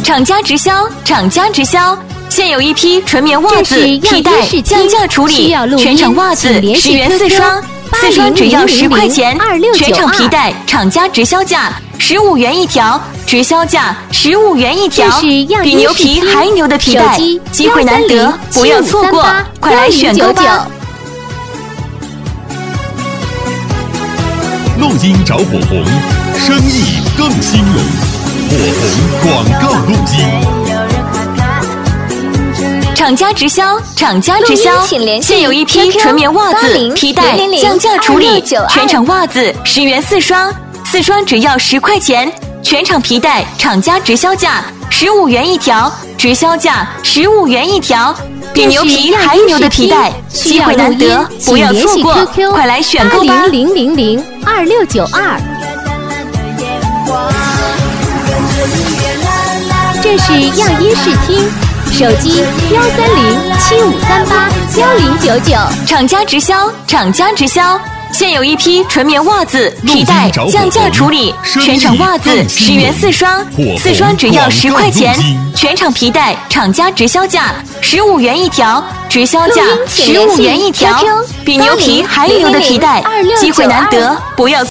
厂家直销，厂家直销。现有一批纯棉袜子、皮带降价处理，全场袜子10元4双，4双只要10块钱，全场皮带厂家直销价15元一条，直销价15元一条，比牛皮还牛的皮带，机会难得，不要错过，快来选购吧！ 录音找火红，生意更兴隆，火红广告录音。 厂家直销，厂家直销，现有一批纯棉袜子、皮带降价处理，全场袜子10元4双，4双只要10块钱，全场皮带厂家直销价15元一条，直销价15元一条，比牛皮还牛的皮带，机会难得，不要错过，快来选购吧 ！00002692。这是样音视听。手机13075381099， 厂家直销，厂家直销，现有一批纯棉袜子、皮带降价处理，全场袜子10元4双，4双只要10块钱，全场皮带厂家直销价15元一条，直销价15元一条，比牛皮还牛的皮带，机会难得，不要